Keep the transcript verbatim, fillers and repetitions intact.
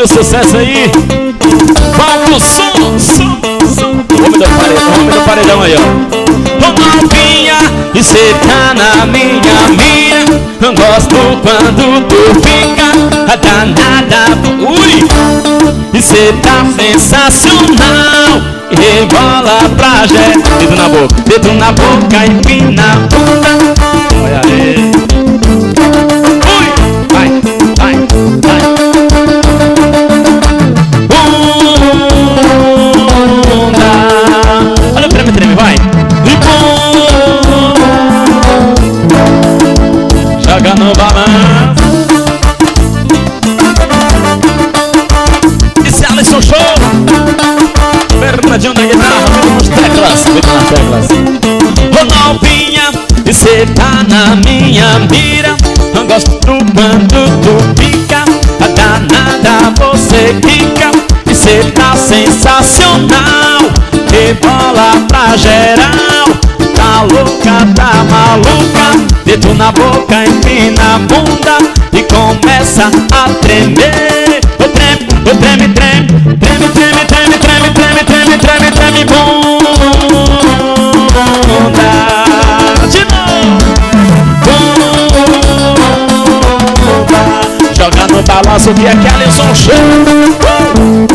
o sucesso aí. Falta o som, som, som. O homem do paredão, o homem do paredão aí, ó. Ô novinha, e cê tá na minha mira. Não gosto quando tu fica danada. Ui! E cê tá sensacional. E rebola pra jé. Dedo na boca, dedo na boca, empina a bunda. Olha aí. Ui! Vai, vai, vai. Bunda. Olha o treme, treme, vai. E bunda. Joga no balanço. Esse é Alisson Show. Bernardinho da guitarra, nas teclas, nas teclas. Ô novinha, e cê tá na minha mira. Não gosto quando tu fica danada, você fica. E cê tá sensacional. Rebola pra geral. Tá louca, tá maluca. Dedo na boca, empina a bunda e começa a tremer. O treme, o treme, treme, treme, treme, treme, treme, treme, treme, treme, treme, bunda. De novo. Bunda. Joga no balanço que é que Alisson Show.